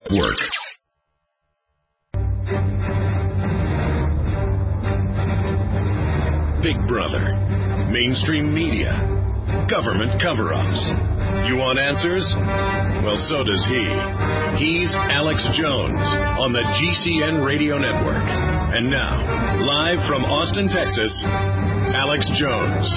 Network. Big Brother, mainstream media, government cover-ups. You want answers? Well, so does he. He's Alex Jones on the GCN Radio Network. And now, live from Austin, Texas, Alex Jones.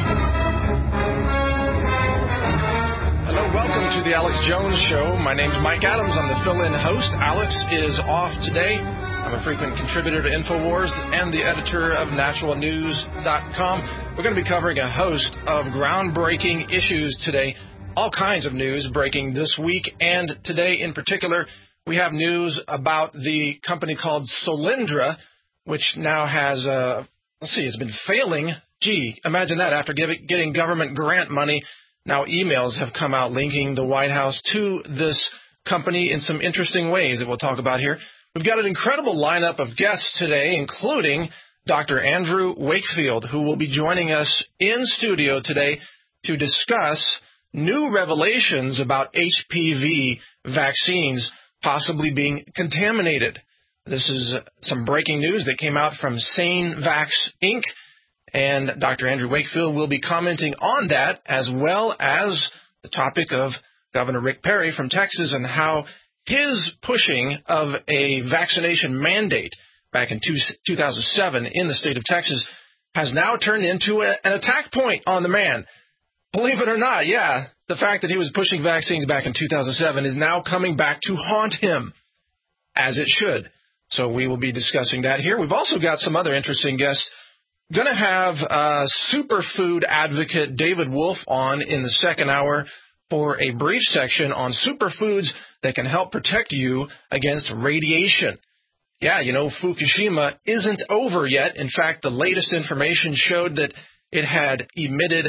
Hello, welcome to the Alex Jones Show. My name's Mike Adams. I'm the fill-in host. Alex is off today. I'm a frequent contributor to InfoWars and the editor of naturalnews.com. We're going to be covering a host of groundbreaking issues today. All kinds of news breaking this week, and today in particular, we have news about the company called Solyndra, which now has, it's been failing. Gee, imagine that, after getting government grant money, now emails have come out linking the White House to this company in some interesting ways that we'll talk about here. We've got an incredible lineup of guests today, including Dr. Andrew Wakefield, who will be joining us in studio today to discuss new revelations about HPV vaccines possibly being contaminated. This is some breaking news that came out from SaneVax Inc., and Dr. Andrew Wakefield will be commenting on that, as well as the topic of Governor Rick Perry from Texas and how his pushing of a vaccination mandate back in 2007 in the state of Texas has now turned into an attack point on the man. Believe it or not, yeah, the fact that he was pushing vaccines back in 2007 is now coming back to haunt him, as it should. So we will be discussing that here. We've also got some other interesting guests. Going to have superfood advocate David Wolf on in the second hour for a brief section on superfoods that can help protect you against radiation. Yeah, you know, Fukushima isn't over yet. In fact, the latest information showed that it had emitted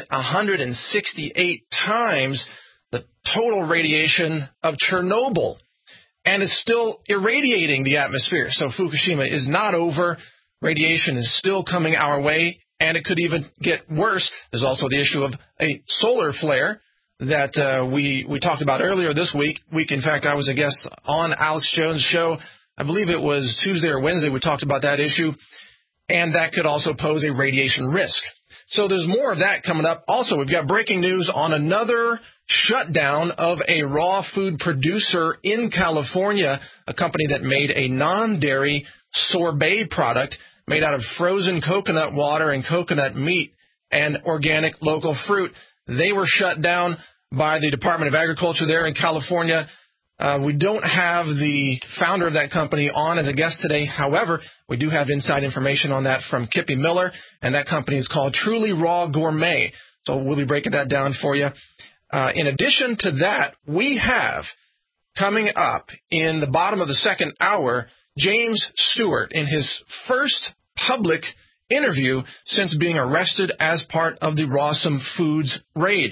168 times the total radiation of Chernobyl, and is still irradiating the atmosphere. So Fukushima is not over. Radiation is still coming our way, and it could even get worse. There's also the issue of a solar flare that we talked about earlier this week. In fact, I was a guest on Alex Jones' show. I believe it was Tuesday or Wednesday. We talked about that issue, and that could also pose a radiation risk. So there's more of that coming up. Also, we've got breaking news on another shutdown of a raw food producer in California, a company that made a non-dairy sorbet product made out of frozen coconut water and coconut meat and organic local fruit. They were shut down by the Department of Agriculture there in California. We don't have the founder of that company on as a guest today. However, we do have inside information on that from Kippy Miller, and that company is called Truly Raw Gourmet. So we'll be breaking that down for you. In addition to that, we have coming up in the bottom of the second hour, James Stewart in his first public interview since being arrested as part of the Rawsome Foods raid.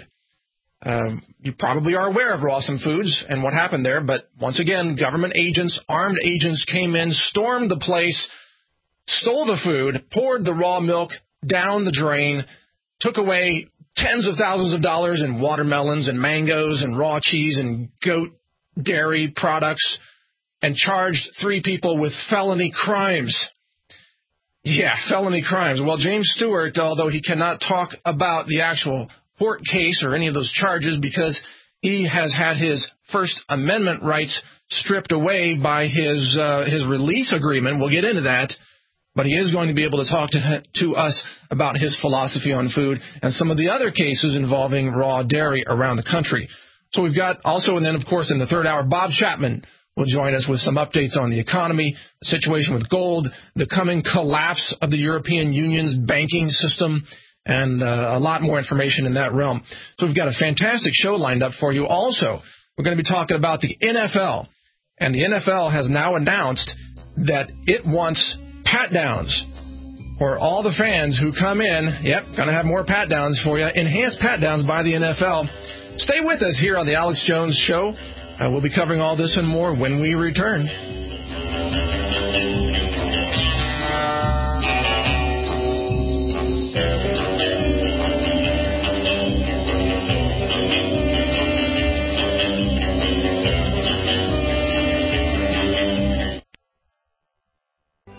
You probably are aware of Rawsome Foods and what happened there, but once again, government agents, armed agents came in, stormed the place, stole the food, poured the raw milk down the drain, took away tens of thousands of dollars in watermelons and mangoes and raw cheese and goat dairy products, and charged 3 people with felony crimes. Yeah, felony crimes. Well, James Stewart, although he cannot talk about the actual court case or any of those charges because he has had his First Amendment rights stripped away by his release agreement. We'll get into that. But he is going to be able to talk to us about his philosophy on food and some of the other cases involving raw dairy around the country. So we've got also, and then, of course, in the third hour, Bob Chapman will join us with some updates on the economy, the situation with gold, the coming collapse of the European Union's banking system, and a lot more information in that realm. So we've got a fantastic show lined up for you. Also, we're going to be talking about the NFL, and the NFL has now announced that it wants pat-downs for all the fans who come in. Yep, going to have more pat-downs for you, enhanced pat-downs by the NFL. Stay with us here on the Alex Jones Show. We'll be covering all this and more when we return.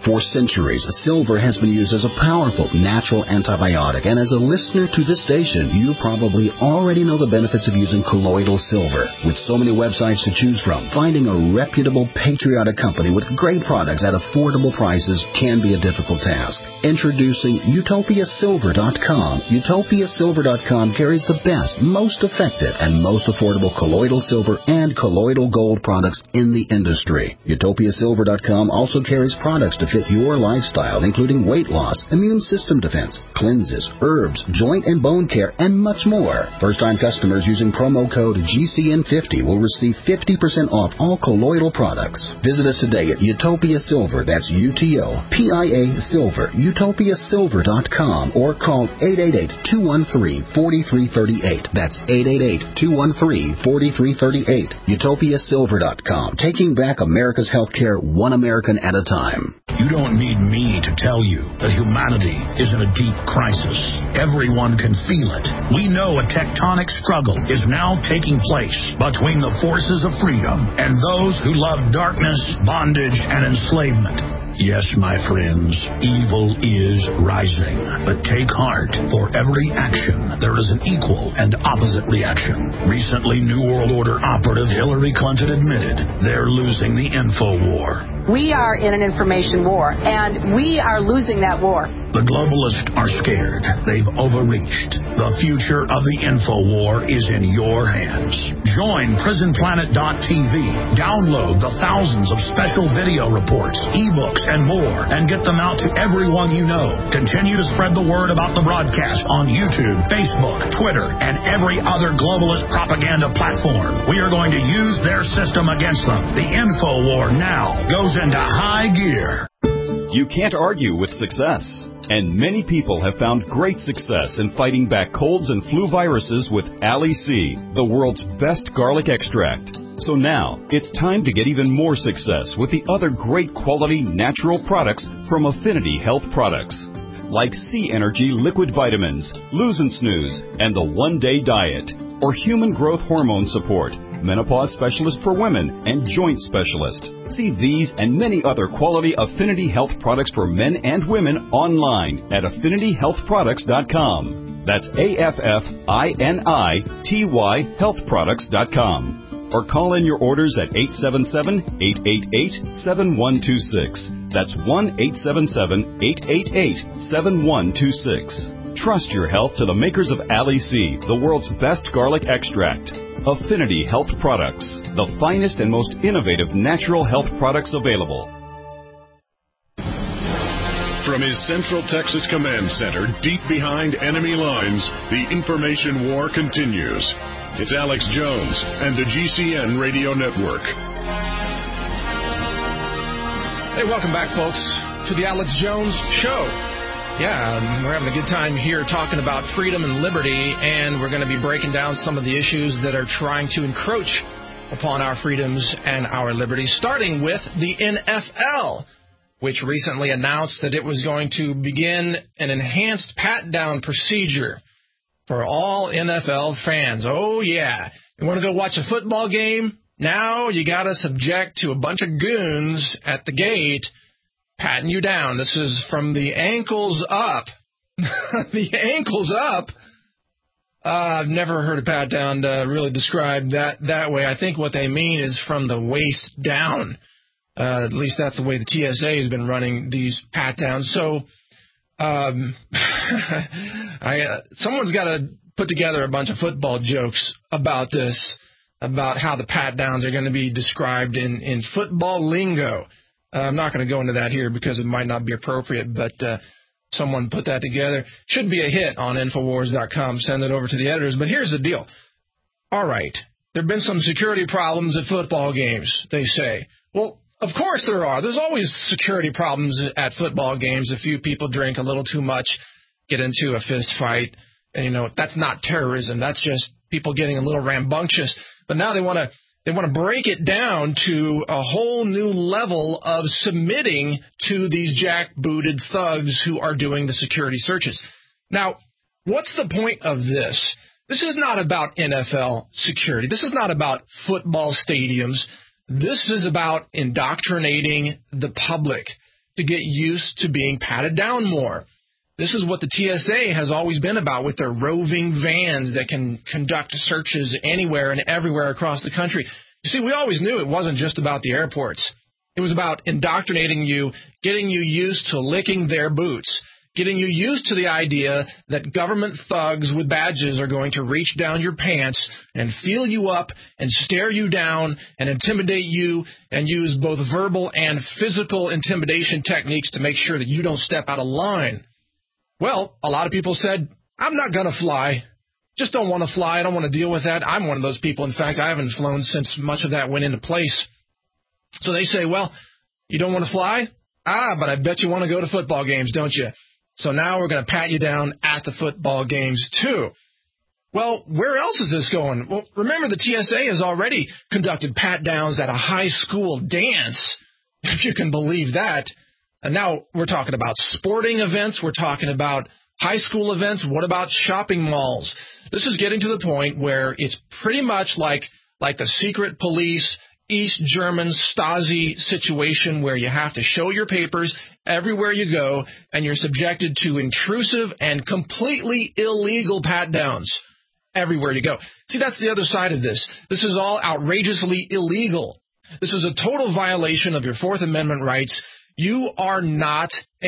For centuries, silver has been used as a powerful natural antibiotic, and as a listener to this station, you probably already know the benefits of using colloidal silver. With so many websites to choose from, finding a reputable, patriotic company with great products at affordable prices can be a difficult task. Introducing UtopiaSilver.com. UtopiaSilver.com carries the best, most effective, and most affordable colloidal silver and colloidal gold products in the industry. UtopiaSilver.com also carries products to fit your lifestyle, including weight loss, immune system defense, cleanses, herbs, joint and bone care, and much more. First-time customers using promo code GCN50 will receive 50% off all colloidal products. Visit us today at Utopia Silver, that's UTOPIA Silver, UtopiaSilver.com, or call 888-213-4338. That's 888-213-4338. UtopiaSilver.com, taking back America's healthcare one American at a time. You don't need me to tell you that humanity is in a deep crisis. Everyone can feel it. We know a tectonic struggle is now taking place between the forces of freedom and those who love darkness, bondage, and enslavement. Yes, my friends, evil is rising. But take heart. For every action, there is an equal and opposite reaction. Recently, New World Order operative Hillary Clinton admitted they're losing the info war. We are in an information war, and we are losing that war. The globalists are scared. They've overreached. The future of the info war is in your hands. Join PrisonPlanet.tv. Download the thousands of special video reports, ebooks, and more, and get them out to everyone you know. Continue to spread the word about the broadcast on YouTube, Facebook, Twitter, and every other globalist propaganda platform. We are going to use their system against them. The info war now goes into high gear. You can't argue with success. And many people have found great success in fighting back colds and flu viruses with Ali C, the world's best garlic extract. So now, it's time to get even more success with the other great quality natural products from Affinity Health Products, like C Energy Liquid Vitamins, Lose and Snooze, and the One Day Diet, or Human Growth Hormone Support, Menopause Specialist for Women, and Joint Specialist. See these and many other quality Affinity Health products for men and women online at AffinityHealthProducts.com. That's AFFINITY healthproducts.com. Or call in your orders at 877-888-7126. That's 1-877-888-7126. Trust your health to the makers of Ali C, the world's best garlic extract. Affinity Health Products, the finest and most innovative natural health products available. From his Central Texas Command Center, deep behind enemy lines, the information war continues. It's Alex Jones and the GCN Radio Network. Hey, welcome back, folks, to the Alex Jones Show. Yeah, we're having a good time here talking about freedom and liberty, and we're going to be breaking down some of the issues that are trying to encroach upon our freedoms and our liberties, starting with the NFL, which recently announced that it was going to begin an enhanced pat-down procedure for all NFL fans. Oh, yeah. You want to go watch a football game? Now you got to subject to a bunch of goons at the gate patting you down. This is from the ankles up. The ankles up. I've never heard a pat down really described that way. I think what they mean is from the waist down. At least that's the way the TSA has been running these pat downs. So someone's got to put together a bunch of football jokes about this, about how the pat downs are going to be described in football lingo. I'm not going to go into that here because it might not be appropriate, but someone put that together. Should be a hit on Infowars.com. Send it over to the editors. But here's the deal. All right, there have been some security problems at football games, they say. Well, of course there are. There's always security problems at football games. A few people drink a little too much, get into a fist fight. And, you know, that's not terrorism. That's just people getting a little rambunctious. But now they want to break it down to a whole new level of submitting to these jackbooted thugs who are doing the security searches. Now, what's the point of this? This is not about NFL security. This is not about football stadiums. This is about indoctrinating the public. to get used to being patted down more. This is what the TSA has always been about with their roving vans that can conduct searches anywhere and everywhere across the country. You see, we always knew it wasn't just about the airports. It was about indoctrinating you, getting you used to licking their boots, getting you used to the idea that government thugs with badges are going to reach down your pants and feel you up and stare you down and intimidate you and use both verbal and physical intimidation techniques to make sure that you don't step out of line. Well, a lot of people said, I'm not going to fly. Just don't want to fly. I don't want to deal with that. I'm one of those people. In fact, I haven't flown since much of that went into place. So they say, well, you don't want to fly? But I bet you want to go to football games, don't you? So now we're going to pat you down at the football games, too. Well, where else is this going? Well, remember, the TSA has already conducted pat-downs at a high school dance, if you can believe that. And now we're talking about sporting events. We're talking about high school events. What about shopping malls? This is getting to the point where it's pretty much like the secret police East German Stasi situation where you have to show your papers everywhere you go and you're subjected to intrusive and completely illegal pat-downs everywhere you go. See, that's the other side of this. This is all outrageously illegal. This is a total violation of your Fourth Amendment rights. You are not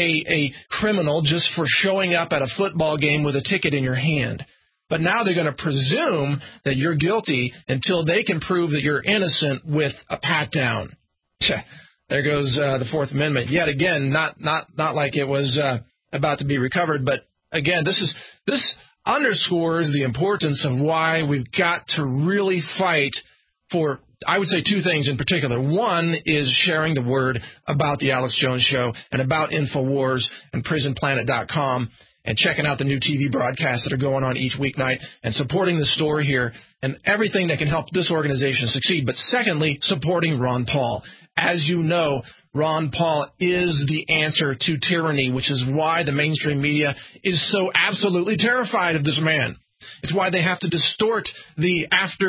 a criminal just for showing up at a football game with a ticket in your hand. But now they're going to presume that you're guilty until they can prove that you're innocent with a pat-down. There goes the Fourth Amendment. Yet again, not like it was about to be recovered. But again, this underscores the importance of why we've got to really fight for, I would say, two things in particular. One is sharing the word about the Alex Jones Show and about InfoWars and PrisonPlanet.com. and checking out the new TV broadcasts that are going on each weeknight and supporting the story here and everything that can help this organization succeed. But secondly, supporting Ron Paul. As you know, Ron Paul is the answer to tyranny, which is why the mainstream media is so absolutely terrified of this man. It's why they have to distort the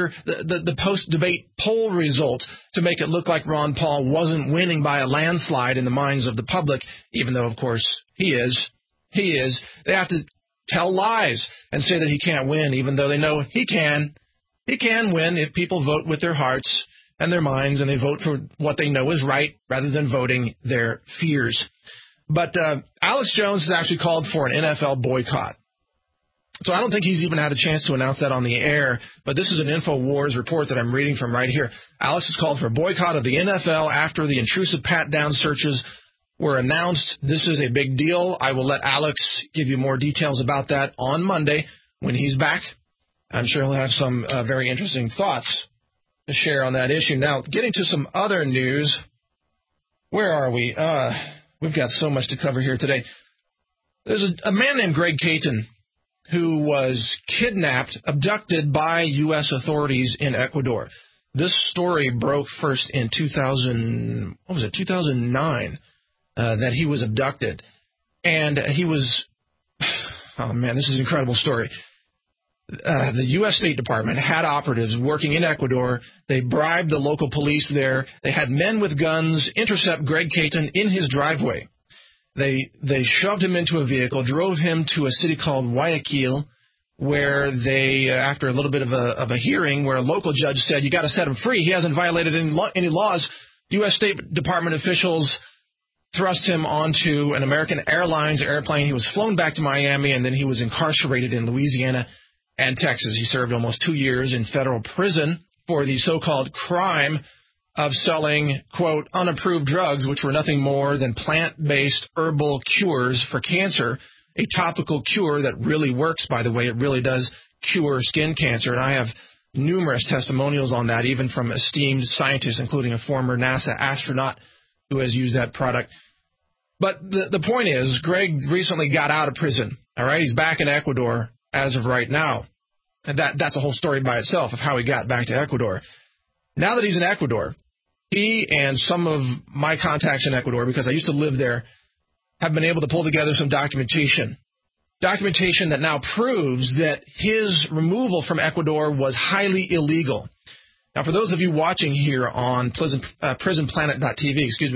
post-debate poll result to make it look like Ron Paul wasn't winning by a landslide in the minds of the public, even though, of course, he is. They have to tell lies and say that he can't win, even though they know he can. He can win if people vote with their hearts and their minds and they vote for what they know is right rather than voting their fears. But Alex Jones has actually called for an NFL boycott. So I don't think he's even had a chance to announce that on the air, but this is an InfoWars report that I'm reading from right here. Alex has called for a boycott of the NFL after the intrusive pat-down searches were announced. This is a big deal. I will let Alex give you more details about that on Monday when he's back. I'm sure he'll have some very interesting thoughts to share on that issue. Now, getting to some other news. Where are we? We've got so much to cover here today. There's a man named Greg Caton who was kidnapped, abducted by U.S. authorities in Ecuador. This story broke first in 2009. That he was abducted. And he was, oh man, this is an incredible story. The U.S. State Department had operatives working in Ecuador. They bribed the local police there. They had men with guns intercept Greg Caton in his driveway. They shoved him into a vehicle, drove him to a city called Guayaquil, where they, after a little bit of a hearing, where a local judge said, you got to set him free. He hasn't violated any laws. U.S. State Department officials thrust him onto an American Airlines airplane. He was flown back to Miami, and then he was incarcerated in Louisiana and Texas. He served almost 2 years in federal prison for the so-called crime of selling, quote, unapproved drugs, which were nothing more than plant-based herbal cures for cancer, a topical cure that really works, by the way. It really does cure skin cancer, and I have numerous testimonials on that, even from esteemed scientists, including a former NASA astronaut who has used that product. But the point is, Greg recently got out of prison. All right, he's back in Ecuador as of right now. And that's a whole story by itself of how he got back to Ecuador. Now that he's in Ecuador, he and some of my contacts in Ecuador, because I used to live there, have been able to pull together some documentation that now proves that his removal from Ecuador was highly illegal. Now, for those of you watching here on PrisonPlanet.tv,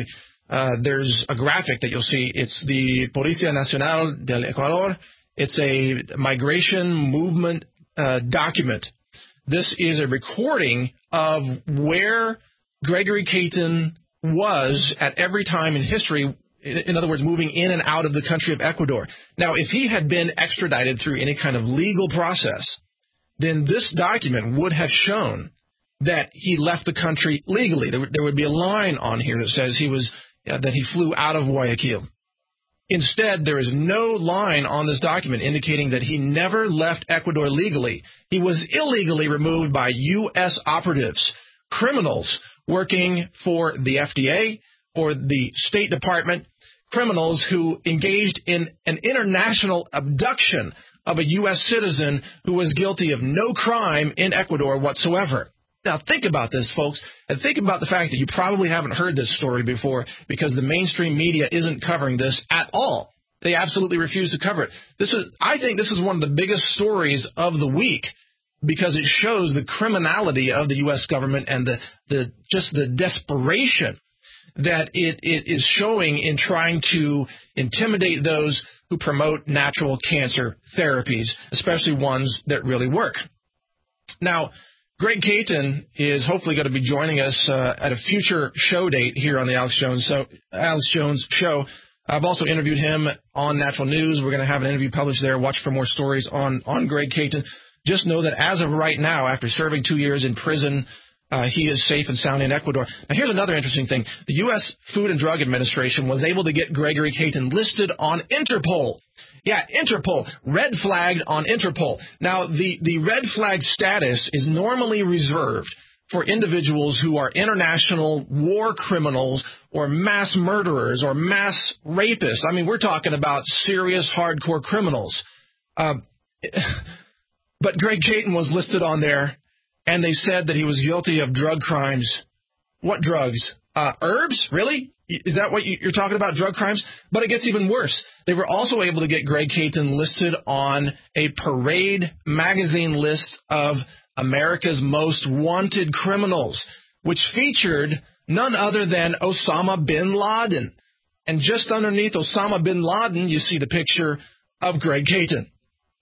there's a graphic that you'll see. It's the Policía Nacional del Ecuador. It's a migration movement document. This is a recording of where Gregory Caton was at every time in history, in other words, moving in and out of the country of Ecuador. Now, if he had been extradited through any kind of legal process, then this document would have shown that he left the country legally. There would be a line on here that says that he flew out of Guayaquil. Instead, there is no line on this document indicating that he never left Ecuador legally. He was illegally removed by U.S. operatives, criminals working for the FDA or the State Department, criminals who engaged in an international abduction of a U.S. citizen who was guilty of no crime in Ecuador whatsoever. Now, think about this, folks, and think about the fact that you probably haven't heard this story before because the mainstream media isn't covering this at all. They absolutely refuse to cover it. I think this is one of the biggest stories of the week because it shows the criminality of the U.S. government and just the desperation that it is showing in trying to intimidate those who promote natural cancer therapies, especially ones that really work. Now, Greg Caton is hopefully going to be joining us at a future show date here on the Alex Jones Show. I've also interviewed him on Natural News. We're going to have an interview published there. Watch for more stories on Greg Caton. Just know that as of right now, after serving 2 years in prison, he is safe and sound in Ecuador. Now, here's another interesting thing. The U.S. Food and Drug Administration was able to get Gregory Caton listed on Interpol. Yeah, Interpol, red flagged on Interpol. Now, the red flag status is normally reserved for individuals who are international war criminals or mass murderers or mass rapists. I mean, we're talking about serious, hardcore criminals. But Greg Caton was listed on there, and they said that he was guilty of drug crimes. What drugs? Herbs? Really? Is that what you're talking about, drug crimes? But it gets even worse. They were also able to get Greg Caton listed on a Parade magazine list of America's most wanted criminals, which featured none other than Osama bin Laden. And just underneath Osama bin Laden, you see the picture of Greg Caton.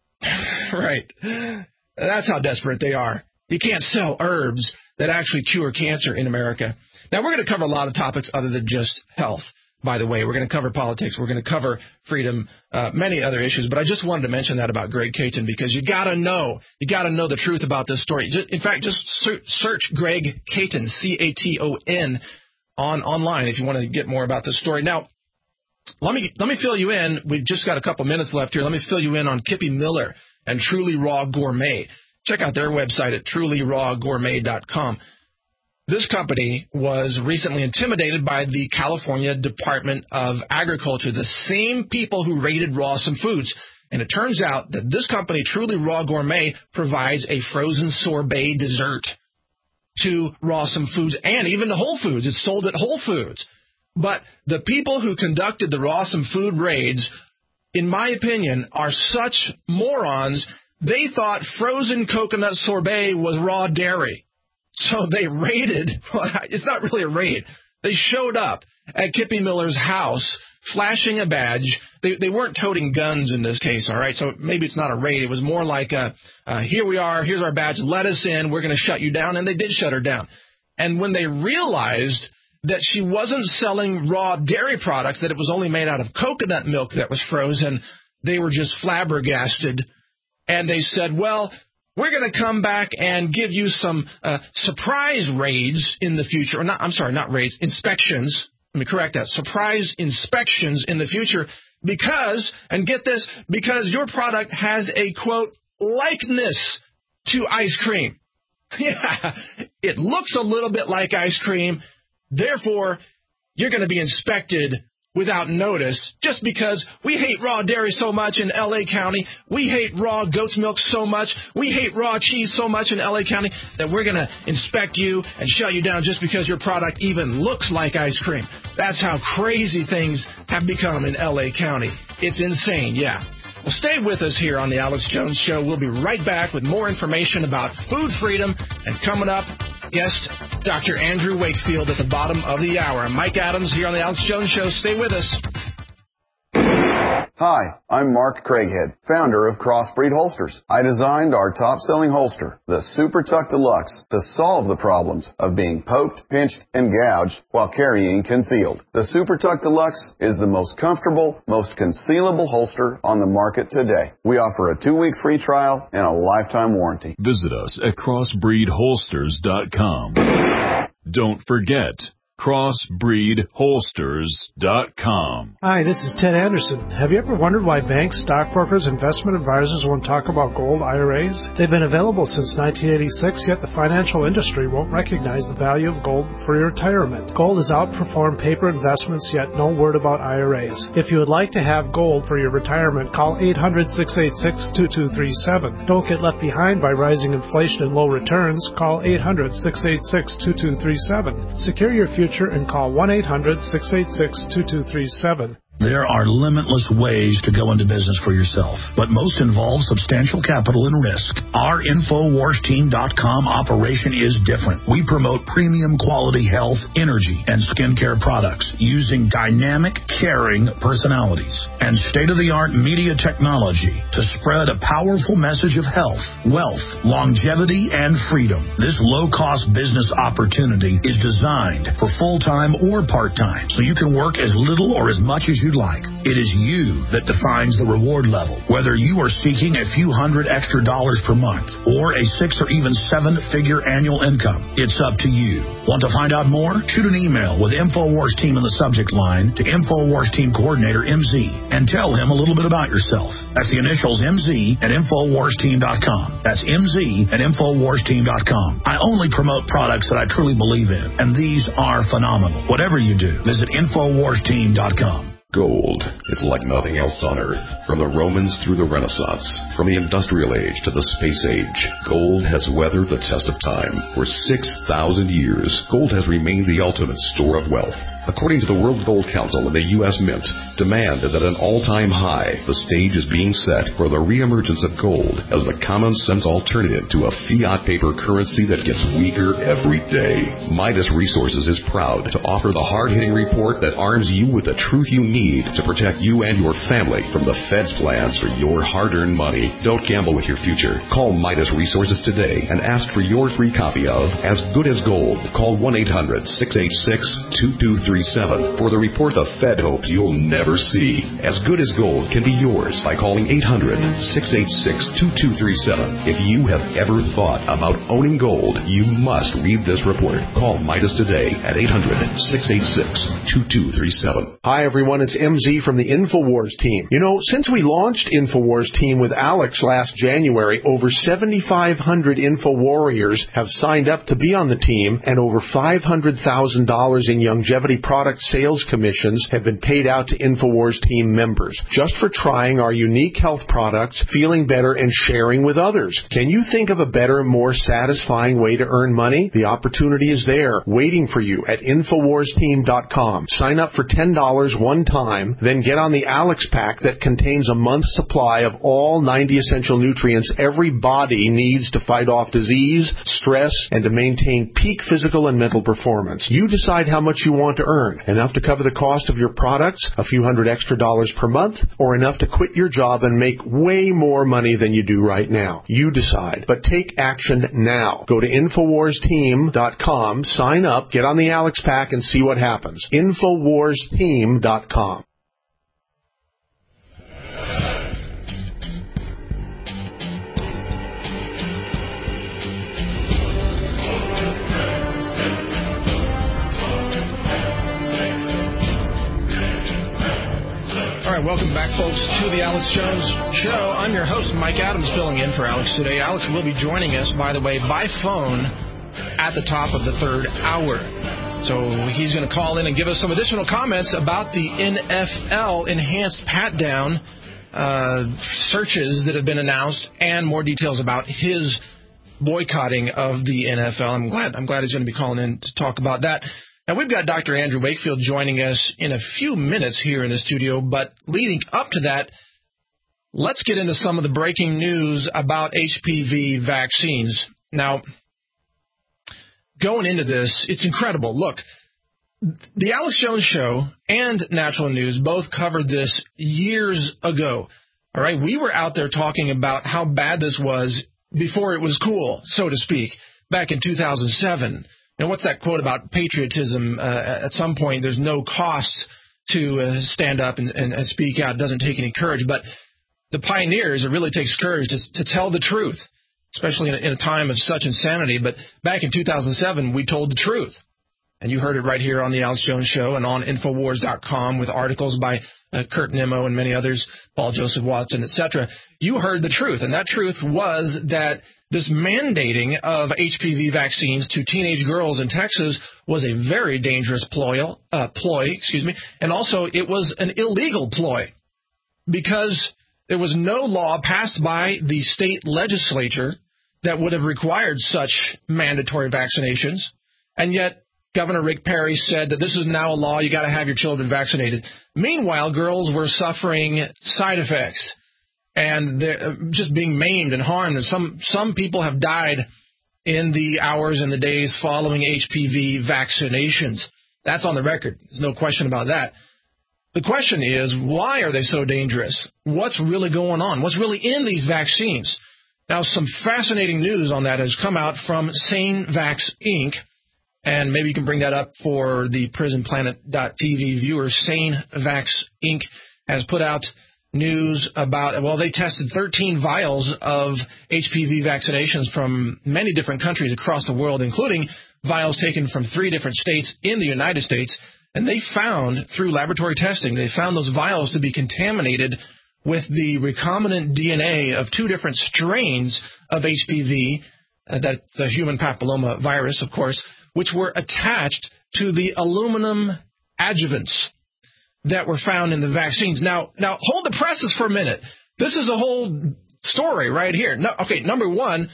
Right. That's how desperate they are. You can't sell herbs that actually cure cancer in America. Now, we're going to cover a lot of topics other than just health, by the way. We're going to cover politics. We're going to cover freedom, many other issues. But I just wanted to mention that about Greg Caton because you got to know the truth about this story. In fact, just search Greg Caton, C-A-T-O-N, online if you want to get more about this story. Now, let me fill you in. We've just got a couple minutes left here. Let me fill you in on Kippy Miller and Truly Raw Gourmet. Check out their website at trulyrawgourmet.com. This company was recently intimidated by the California Department of Agriculture, the same people who raided Rawsome Foods. And it turns out that this company, Truly Raw Gourmet, provides a frozen sorbet dessert to Rawsome Foods and even to Whole Foods. It's sold at Whole Foods. But the people who conducted the Rawsome Food raids, in my opinion, are such morons. They thought frozen coconut sorbet was raw dairy. So they raided. It's not really a raid. They showed up at Kippy Miller's house, flashing a badge. They weren't toting guns in this case, all right? So maybe it's not a raid. It was more like, here we are, here's our badge, let us in, we're going to shut you down. And they did shut her down. And when they realized that she wasn't selling raw dairy products, that it was only made out of coconut milk that was frozen, they were just flabbergasted. And they said, well, we're going to come back and give you some surprise raids in the future. Not raids, inspections. Let me correct that. Surprise inspections in the future because, and get this, because your product has a, quote, likeness to ice cream. Yeah, it looks a little bit like ice cream. Therefore, you're going to be inspected without notice just because we hate raw dairy so much in L.A. County. We hate raw goat's milk so much. We hate raw cheese so much in L.A. County that we're going to inspect you and shut you down just because your product even looks like ice cream. That's how crazy things have become in L.A. County. It's insane, yeah. Well, stay with us here on the Alex Jones Show. We'll be right back with more information about food freedom. And coming up, Guest, Dr. Andrew Wakefield at the bottom of the hour. I'm Mike Adams here on the Alex Jones Show. Stay with us. Hi, I'm Mark Craighead, founder of Crossbreed Holsters. I designed our top-selling holster, the Super Tuck Deluxe, to solve the problems of being poked, pinched, and gouged while carrying concealed. The Super Tuck Deluxe is the most comfortable, most concealable holster on the market today. We offer a 2-week free trial and a lifetime warranty. Visit us at crossbreedholsters.com. Don't forget, crossbreedholsters.com. Hi, this is Ted Anderson. Have you ever wondered why banks, stockbrokers, investment advisors won't talk about gold IRAs? They've been available since 1986, yet the financial industry won't recognize the value of gold for your retirement. Gold has outperformed paper investments, yet no word about IRAs. If you would like to have gold for your retirement, call 800-686-2237. Don't get left behind by rising inflation and low returns. Call 800-686-2237. Secure your future and call 1-800-686-2237. There are limitless ways to go into business for yourself, but most involve substantial capital and risk. Our InfoWarsTeam.com operation is different. We promote premium quality health, energy, and skincare products using dynamic, caring personalities and state-of-the-art media technology to spread a powerful message of health, wealth, longevity, and freedom. This low-cost business opportunity is designed for full-time or part-time, so you can work as little or as much as you'd like. It is you that defines the reward level. Whether you are seeking a few $100 extra per month or a 6 or even 7-figure annual income, it's up to you. Want to find out more? Shoot an email with InfoWars Team in the subject line to InfoWars Team Coordinator MZ and tell him a little bit about yourself. That's the initials MZ at InfoWarsTeam.com. That's MZ at InfoWarsTeam.com. I only promote products that I truly believe in, and these are phenomenal. Whatever you do, visit InfoWarsTeam.com. Gold is like nothing else on Earth. From the Romans through the Renaissance, from the Industrial Age to the Space Age, gold has weathered the test of time. For 6,000 years, gold has remained the ultimate store of wealth. According to the World Gold Council and the U.S. Mint, demand is at an all-time high. The stage is being set for the reemergence of gold as the common-sense alternative to a fiat paper currency that gets weaker every day. Midas Resources is proud to offer the hard-hitting report that arms you with the truth you need to protect you and your family from the Fed's plans for your hard-earned money. Don't gamble with your future. Call Midas Resources today and ask for your free copy of As Good as Gold. Call 1-800-686-2237 for the report the Fed hopes you'll never see. As Good as Gold can be yours by calling 800-686-2237. If you have ever thought about owning gold, you must read this report. Call Midas today at 800-686-2237. Hi, everyone. It's MZ from the InfoWars team. You know, since we launched InfoWars team with Alex last January, over 7,500 InfoWarriors have signed up to be on the team, and over $500,000 in longevity product sales commissions have been paid out to InfoWars team members just for trying our unique health products, feeling better, and sharing with others. Can you think of a better, more satisfying way to earn money? The opportunity is there, waiting for you at InfoWarsTeam.com. Sign up for $10 one time, then get on the Alex Pack that contains a month's supply of all 90 essential nutrients every body needs to fight off disease, stress, and to maintain peak physical and mental performance. You decide how much you want to earn. Enough to cover the cost of your products, a few $100 extra per month, or enough to quit your job and make way more money than you do right now. You decide. But take action now. Go to InfoWarsTeam.com, sign up, get on the Alex Pack, and see what happens. InfoWarsTeam.com. All right, welcome back, folks, to the Alex Jones Show. I'm your host, Mike Adams, filling in for Alex today. Alex will be joining us, by the way, by phone at the top of the third hour. So he's going to call in and give us some additional comments about the NFL enhanced pat-down searches that have been announced and more details about his boycotting of the NFL. I'm glad he's going to be calling in to talk about that. Now, we've got Dr. Andrew Wakefield joining us in a few minutes here in the studio, but leading up to that, let's get into some of the breaking news about HPV vaccines. Now, going into this, it's incredible. Look, the Alex Jones Show and Natural News both covered this years ago. All right, we were out there talking about how bad this was before it was cool, so to speak, back in 2007. And what's that quote about patriotism? At some point, there's no cost to stand up and speak out. It doesn't take any courage. But the pioneers, it really takes courage to tell the truth, especially in a time of such insanity. But back in 2007, we told the truth. And you heard it right here on the Alex Jones Show and on Infowars.com with articles by Kurt Nimmo and many others, Paul Joseph Watson, etc. You heard the truth, and that truth was that this mandating of HPV vaccines to teenage girls in Texas was a very dangerous ploy, and also it was an illegal ploy because there was no law passed by the state legislature that would have required such mandatory vaccinations, and yet Governor Rick Perry said that this is now a law, you got to have your children vaccinated. Meanwhile, girls were suffering side effects and they're just being maimed and harmed. And some people have died in the hours and the days following HPV vaccinations. That's on the record. There's no question about that. The question is, why are they so dangerous? What's really going on? What's really in these vaccines? Now, some fascinating news on that has come out from SaneVax Inc., and maybe you can bring that up for the PrisonPlanet.tv viewers. SaneVax Inc. has put out news about, well, they tested 13 vials of HPV vaccinations from many different countries across the world, including vials taken from 3 different states in the United States. And they found, through laboratory testing, they found those vials to be contaminated with the recombinant DNA of 2 different strains of HPV, that's the human papilloma virus, of course, which were attached to the aluminum adjuvants that were found in the vaccines. Now hold the presses for a minute. This is a whole story right here. No, okay, number one,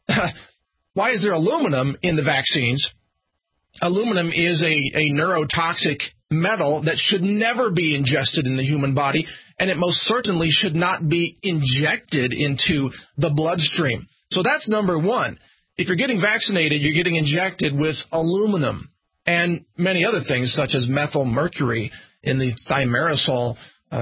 why is there aluminum in the vaccines? Aluminum is a neurotoxic metal that should never be ingested in the human body, and it most certainly should not be injected into the bloodstream. So that's number one. If you're getting vaccinated, you're getting injected with aluminum and many other things such as methyl mercury in the thimerosal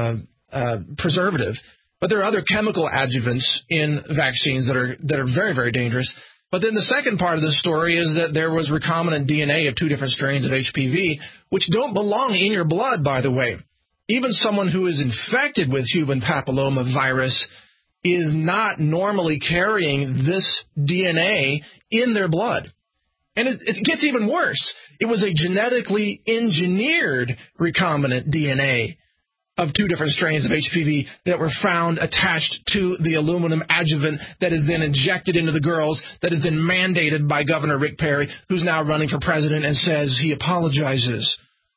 preservative. But there are other chemical adjuvants in vaccines that are very, very dangerous. But then the second part of the story is that there was recombinant DNA of 2 different strains of HPV, which don't belong in your blood, by the way. Even someone who is infected with human papilloma virus is not normally carrying this DNA in their blood. And it gets even worse. It was a genetically engineered recombinant DNA of 2 different strains of HPV that were found attached to the aluminum adjuvant that is then injected into the girls, that is then mandated by Governor Rick Perry, who's now running for president and says he apologizes.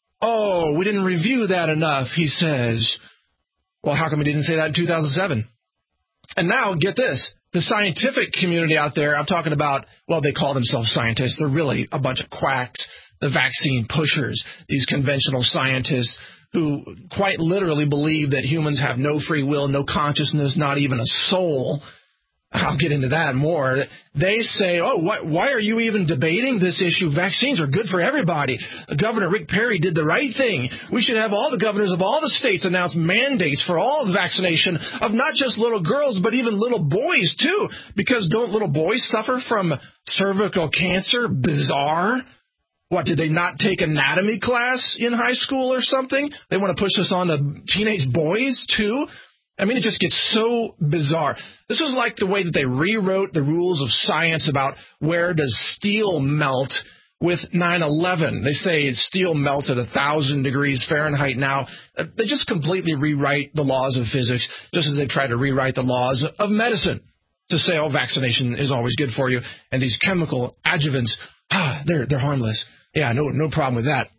Oh, we didn't review that enough, he says. Well, how come he didn't say that in 2007? And now, get this, the scientific community out there, I'm talking about, well, they call themselves scientists. They're really a bunch of quacks, the vaccine pushers, these conventional scientists who quite literally believe that humans have no free will, no consciousness, not even a soul. I'll get into that more. They say, oh, why are you even debating this issue? Vaccines are good for everybody. Governor Rick Perry did the right thing. We should have all the governors of all the states announce mandates for all the vaccination of not just little girls, but even little boys, too. Because don't little boys suffer from cervical cancer? Bizarre. What, did they not take anatomy class in high school or something? They want to push this on to teenage boys, too? I mean, it just gets so bizarre. This is like the way that they rewrote the rules of science about where does steel melt with 9/11. They say steel melts at 1,000 degrees Fahrenheit now. They just completely rewrite the laws of physics, just as they try to rewrite the laws of medicine to say, oh, vaccination is always good for you, and these chemical adjuvants, they're harmless. Yeah, no problem with that.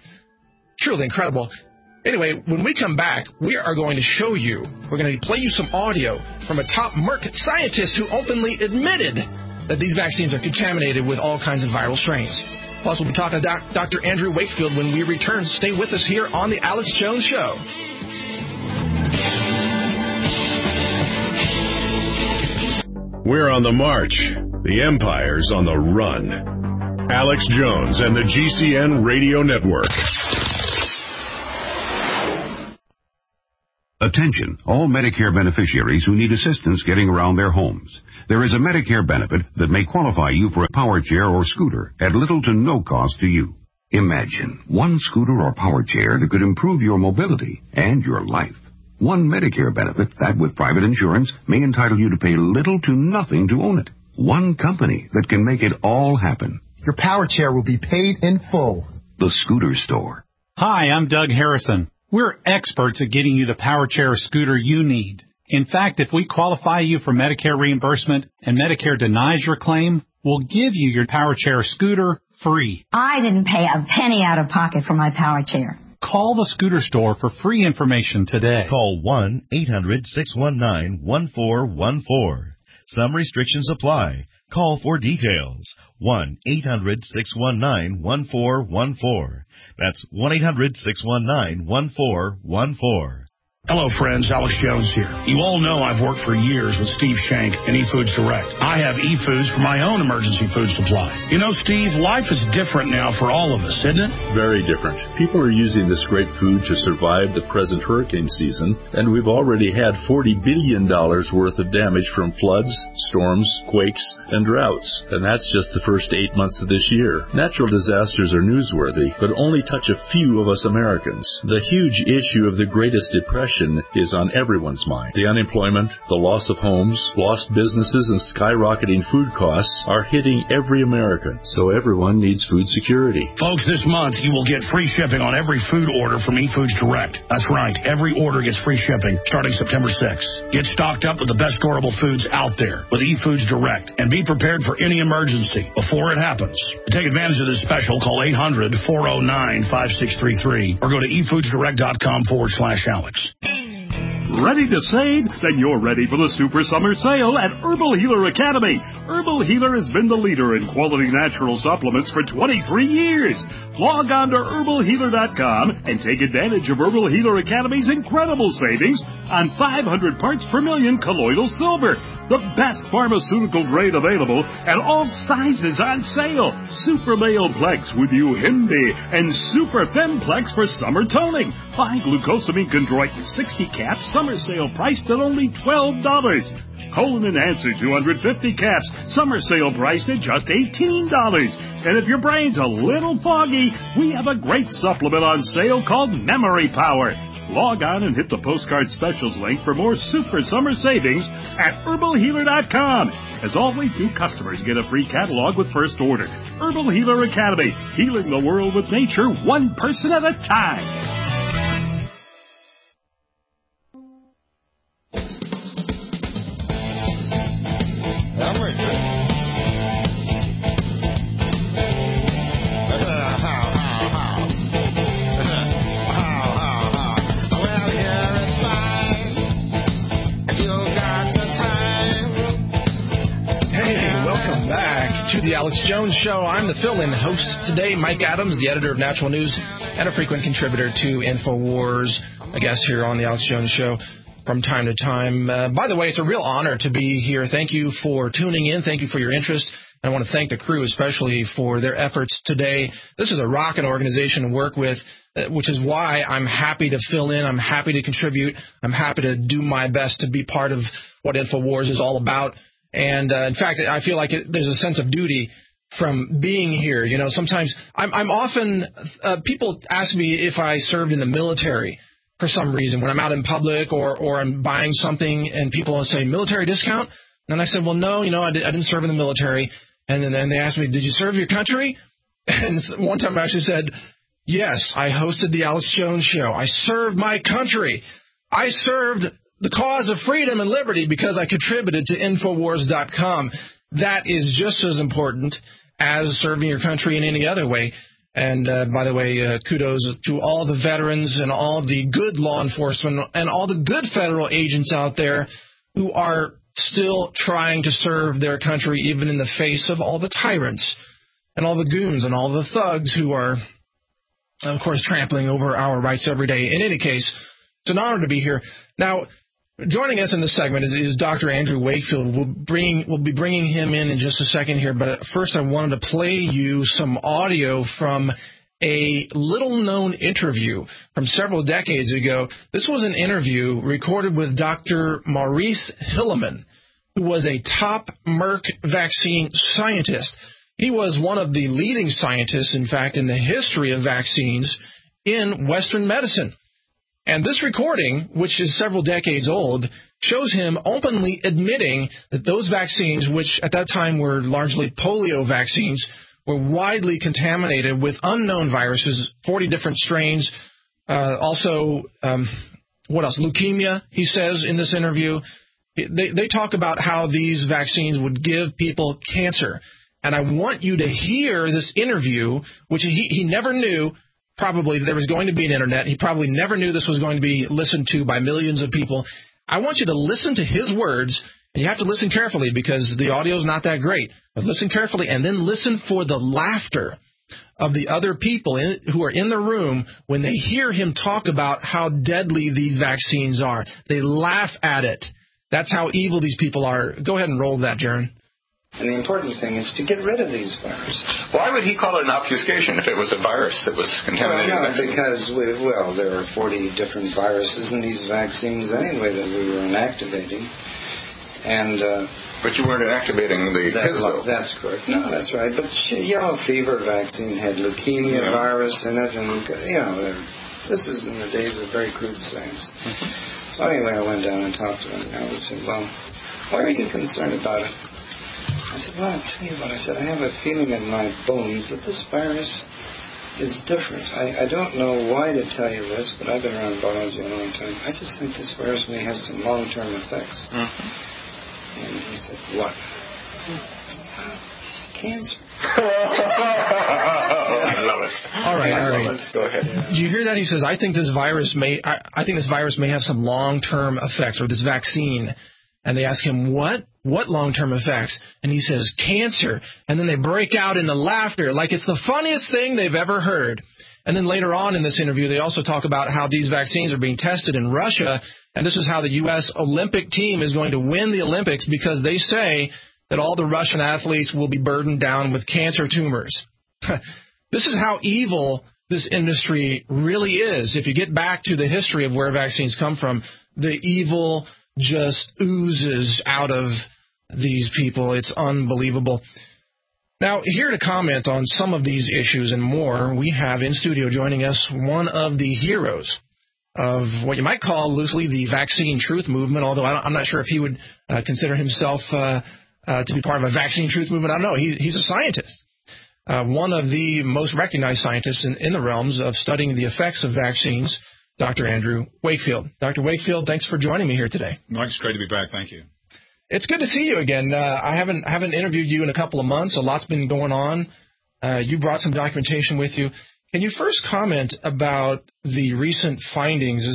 Truly incredible. Anyway, when we come back, we are going to show you, we're going to play you some audio from a top Merck scientist who openly admitted that these vaccines are contaminated with all kinds of viral strains. Plus, we'll be talking to Dr. Andrew Wakefield when we return. Stay with us here on The Alex Jones Show. We're on the march. The Empire's on the run. Alex Jones and the GCN Radio Network. Attention, all Medicare beneficiaries who need assistance getting around their homes. There is a Medicare benefit that may qualify you for a power chair or scooter at little to no cost to you. Imagine one scooter or power chair that could improve your mobility and your life. One Medicare benefit that, with private insurance, may entitle you to pay little to nothing to own it. One company that can make it all happen. Your power chair will be paid in full. The Scooter Store. Hi, I'm Doug Harrison. We're experts at getting you the power chair or scooter you need. In fact, if we qualify you for Medicare reimbursement and Medicare denies your claim, we'll give you your power chair or scooter free. I didn't pay a penny out of pocket for my power chair. Call the Scooter Store for free information today. Call 1-800-619-1414. Some restrictions apply. Call for details. 1-800-619-1414. That's 1-800-619-1414. Hello, friends. Alex Jones here. You all know I've worked for years with Steve Shank and eFoods Direct. I have eFoods for my own emergency food supply. You know, Steve, life is different now for all of us, isn't it? Very different. People are using this great food to survive the present hurricane season, and we've already had $40 billion worth of damage from floods, storms, quakes, and droughts. And that's just the first 8 months of this year. Natural disasters are newsworthy, but only touch a few of us Americans. The huge issue of the Greatest Depression is on everyone's mind. The unemployment, the loss of homes, lost businesses, and skyrocketing food costs are hitting every American. So everyone needs food security. Folks, this month you will get free shipping on every food order from eFoods Direct. That's right. Every order gets free shipping starting September 6th. Get stocked up with the best storable foods out there with eFoods Direct and be prepared for any emergency before it happens. To take advantage of this special, call 800-409-5633 or go to efoodsdirect.com/Alex. Ready to save? Then you're ready for the Super Summer Sale at Herbal Healer Academy. Herbal Healer has been the leader in quality natural supplements for 23 years. Log on to herbalhealer.com and take advantage of Herbal Healer Academy's incredible savings on 500 parts per million colloidal silver, the best pharmaceutical grade available, and all sizes on sale. Super Male Plex with Uhimbi and Super Femplex for summer toning. Buy glucosamine chondroit 60 caps, summer sale priced at only $12. Colon Enhancer 250 caps, summer sale priced at just $18. And if your brain's a little foggy, we have a great supplement on sale called Memory Power. Log on and hit the postcard specials link for more super summer savings at herbalhealer.com. As always, new customers get a free catalog with first order. Herbal Healer Academy, healing the world with nature one person at a time. The Alex Jones Show. I'm the fill-in host today, Mike Adams, the editor of Natural News and a frequent contributor to InfoWars, a guest here on the Alex Jones Show from time to time. By the way, it's a real honor to be here. Thank you for tuning in. Thank you for your interest. And I want to thank the crew especially for their efforts today. This is a rockin' organization to work with, which is why I'm happy to fill in. I'm happy to contribute. I'm happy to do my best to be part of what InfoWars is all about. And, in fact, I feel like there's a sense of duty from being here. You know, sometimes I'm often people ask me if I served in the military for some reason when I'm out in public or I'm buying something and people will say, military discount? And I said, well, no, I didn't serve in the military. And then they asked me, did you serve your country? And one time I actually said, yes, I hosted the Alex Jones Show. I served my country. I served the cause of freedom and liberty because I contributed to Infowars.com. That is just as important as serving your country in any other way. And, by the way, kudos to all the veterans and all the good law enforcement and all the good federal agents out there who are still trying to serve their country even in the face of all the tyrants and all the goons and all the thugs who are, of course, trampling over our rights every day. In any case, it's an honor to be here. Now, Joining us in this segment is Dr. Andrew Wakefield. We'll be bringing him in just a second here, but first I wanted to play you some audio from a little-known interview from several decades ago. This was an interview recorded with Dr. Maurice Hilleman, who was a top Merck vaccine scientist. He was one of the leading scientists, in fact, in the history of vaccines in Western medicine. And this recording, which is several decades old, shows him openly admitting that those vaccines, which at that time were largely polio vaccines, were widely contaminated with unknown viruses, 40 different strains. What else? Leukemia, he says in this interview. They talk about how these vaccines would give people cancer. And I want you to hear this interview, which he never knew probably there was going to be an internet. He probably never knew this was going to be listened to by millions of people. I want you to listen to his words, and you have to listen carefully because the audio is not that great. But listen carefully, and then listen for the laughter of the other people who are in the room when they hear him talk about how deadly these vaccines are. They laugh at it. That's how evil these people are. Go ahead and roll that, Jaron. And the important thing is to get rid of these viruses. Why would he call it an obfuscation if it was a virus that was contaminated? Well, no, because, there are 40 different viruses in these vaccines anyway that we were inactivating. And but you weren't inactivating the pill. That's correct. No, that's right. But yellow fever vaccine had leukemia virus in it, and, this is in the days of very crude science. Mm-hmm. So anyway, I went down and talked to him, and I said, well, why are you concerned about it? I said, well, I'll tell you what. I said, I have a feeling in my bones that this virus is different. I don't know why to tell you this, but I've been around biology a long time. I just think this virus may have some long-term effects. Mm-hmm. And he said, what? I said, cancer. I love it. All right. Go ahead. Do you hear that? He says, I think this virus may have some long-term effects, or this vaccine. And they ask him, what long-term effects? And he says, cancer. And then they break out into laughter like it's the funniest thing they've ever heard. And then later on in this interview, they also talk about how these vaccines are being tested in Russia. And this is how the U.S. Olympic team is going to win the Olympics, because they say that all the Russian athletes will be burdened down with cancer tumors. This is how evil this industry really is. If you get back to the history of where vaccines come from, the evil just oozes out of these people. It's unbelievable. Now, here to comment on some of these issues and more, we have in studio joining us one of the heroes of what you might call loosely the vaccine truth movement, although I'm not sure if he would consider himself to be part of a vaccine truth movement. I don't know. He's a scientist, one of the most recognized scientists in the realms of studying the effects of vaccines, Dr. Andrew Wakefield. Dr. Wakefield, thanks for joining me here today. Mike, it's great to be back. Thank you. It's good to see you again. I haven't interviewed you in a couple of months. A lot's been going on. You brought some documentation with you. Can you first comment about the recent findings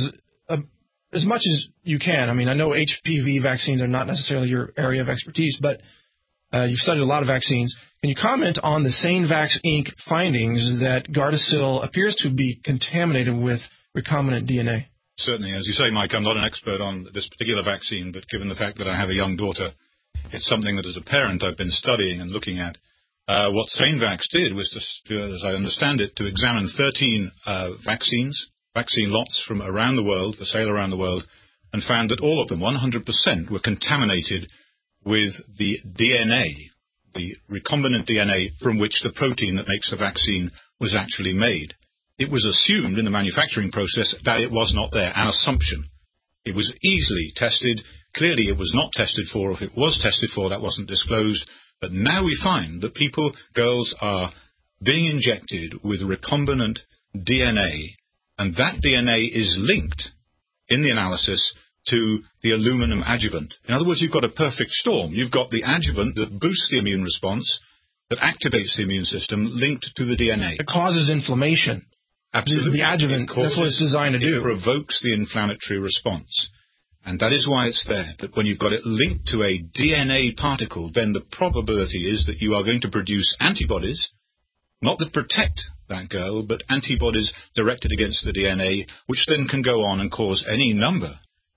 as much as you can? I mean, I know HPV vaccines are not necessarily your area of expertise, but you've studied a lot of vaccines. Can you comment on the SaneVax Inc. findings that Gardasil appears to be contaminated with recombinant DNA? Certainly. As you say, Mike, I'm not an expert on this particular vaccine, but given the fact that I have a young daughter, it's something that as a parent I've been studying and looking at. What SaneVax did was, as I understand it, to examine 13 vaccine lots from around the world, for sale around the world, and found that all of them, 100%, were contaminated with the DNA, the recombinant DNA from which the protein that makes the vaccine was actually made. It was assumed in the manufacturing process that it was not there, an assumption. It was easily tested. Clearly it was not tested for. If it was tested for, that wasn't disclosed. But now we find that girls are being injected with recombinant DNA, and that DNA is linked in the analysis to the aluminum adjuvant. In other words, you've got a perfect storm. You've got the adjuvant that boosts the immune response, that activates the immune system, linked to the DNA. It causes inflammation. Absolutely. The adjuvant, that's what it's designed to do. It provokes the inflammatory response. And that is why it's there. That when you've got it linked to a DNA particle, then the probability is that you are going to produce antibodies, not that protect that girl, but antibodies directed against the DNA, which then can go on and cause any number